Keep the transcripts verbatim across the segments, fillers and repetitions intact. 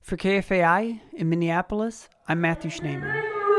For K F A I in Minneapolis, I'm Matthew Schneeman.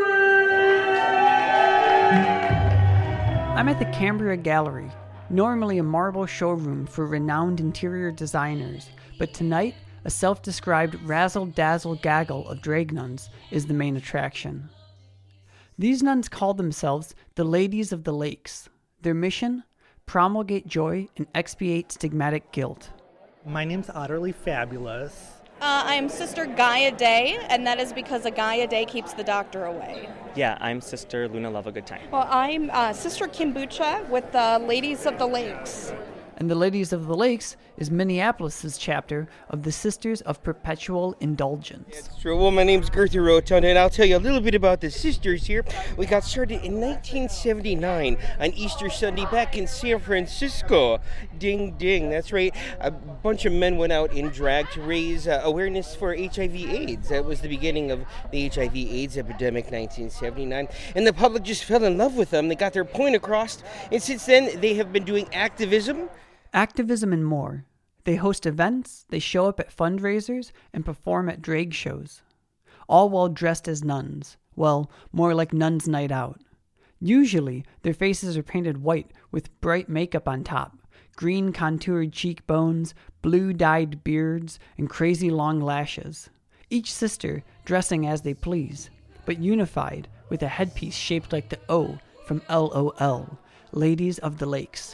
I'm at the Cambria Gallery, normally a marble showroom for renowned interior designers, but tonight, a self-described razzle-dazzle-gaggle of drag nuns is the main attraction. These nuns call themselves the Ladies of the Lakes. Their mission? Promulgate joy and expiate stigmatic guilt. My name's Utterly Fabulous. Uh, I'm Sister Gaia Day, and that is because a Gaia Day keeps the doctor away. Yeah, I'm Sister Luna Love a Good Time. Well, I'm uh, Sister Kombucha with the Ladies of the Lakes. And the Ladies of the Lakes is Minneapolis' chapter of the Sisters of Perpetual Indulgence. That's true. Well, my name's Gertha Rotunda, and I'll tell you a little bit about the sisters here. We got started in nineteen seventy-nine on Easter Sunday back in San Francisco. Ding, ding. That's right. A bunch of men went out in drag to raise uh, awareness for H I V AIDS. That was the beginning of the H I V AIDS epidemic, nineteen seventy-nine. And the public just fell in love with them. They got their point across. And since then, they have been doing activism. Activism and more. They host events, they show up at fundraisers, and perform at drag shows. All while dressed as nuns. Well, more like Nuns' Night Out. Usually, their faces are painted white with bright makeup on top, green contoured cheekbones, blue-dyed beards, and crazy long lashes. Each sister dressing as they please, but unified with a headpiece shaped like the O from L O L, Ladies of the Lakes.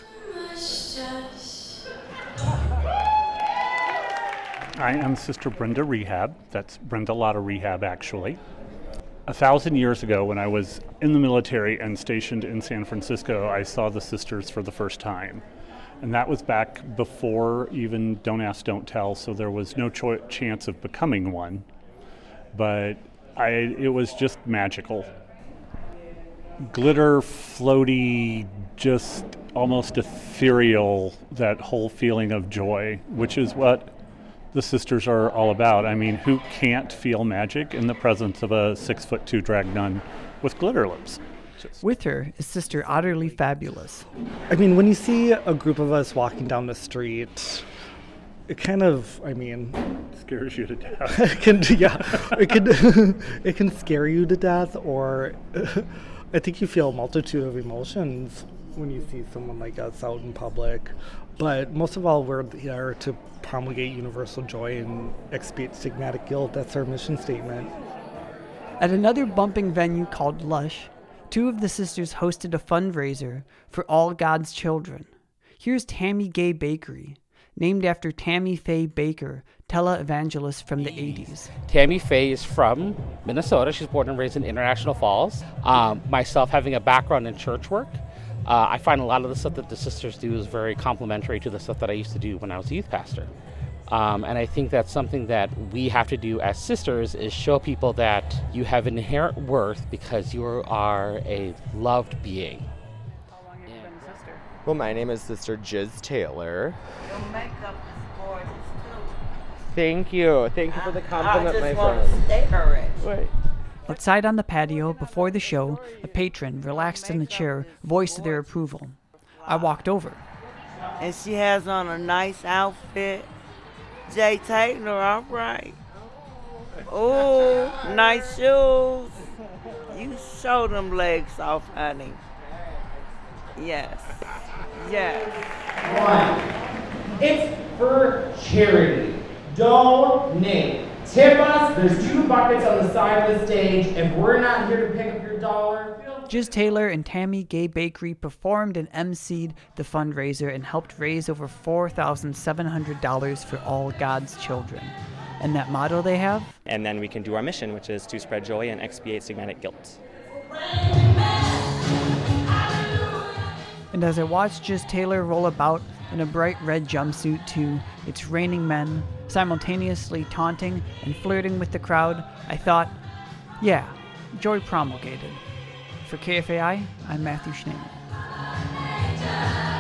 I am Sister Brenda Rehab. That's Brenda Lotta Rehab, actually. A thousand years ago, when I was in the military and stationed in San Francisco, I saw the sisters for the first time. And that was back before even Don't Ask, Don't Tell, so there was no cho- chance of becoming one. But I, it was just magical. Glitter, floaty, just almost ethereal, that whole feeling of joy, which is what the sisters are all about. I mean, who can't feel magic in the presence of a six foot two drag nun with glitter lips? Just. With her is Sister Utterly Fabulous. I mean, when you see a group of us walking down the street, it kind of, I mean... scares you to death. it can, yeah, it can, it can scare you to death, or I think you feel a multitude of emotions when you see someone like us out in public. But most of all, we're here to promulgate universal joy and expiate stigmatic guilt. That's our mission statement. At another bumping venue called Lush, two of the sisters hosted a fundraiser for all God's children. Here's Tammy Gay Bakery, named after Tammy Faye Baker, televangelist from the eighties. Tammy Faye is from Minnesota. She's born and raised in International Falls. Um, myself, having a background in church work, Uh, I find a lot of the stuff that the sisters do is very complementary to the stuff that I used to do when I was a youth pastor. Um, and I think that's something that we have to do as sisters, is show people that you have inherent worth because you are a loved being. How long have you been a sister? Well, my name is Sister Jiz Taylor. Your makeup is gorgeous, too. Thank you. Thank you for the compliment, my friend. I just want to stare at you. Wait. Outside on the patio, before the show, a patron, relaxed in a chair, voiced their approval. I walked over. And she has on a nice outfit. Jay Taylor, all right. Oh, nice shoes. You show them legs off, honey. Yes. Yes. One. It's for charity. Donate. Tip us. There's two buckets on the side of the stage. If we're not here to pick up your dollar... Jiz Taylor and Tammy Gay Bakery performed and emceed the fundraiser and helped raise over four thousand seven hundred dollars for all God's children. And that motto they have? And then we can do our mission, which is to spread joy and expiate stigmatic guilt. And as I watched Jiz Taylor roll about in a bright red jumpsuit to It's Raining Men, simultaneously taunting and flirting with the crowd, I thought, yeah, joy promulgated. For K F A I, I'm Matthew Schneeman.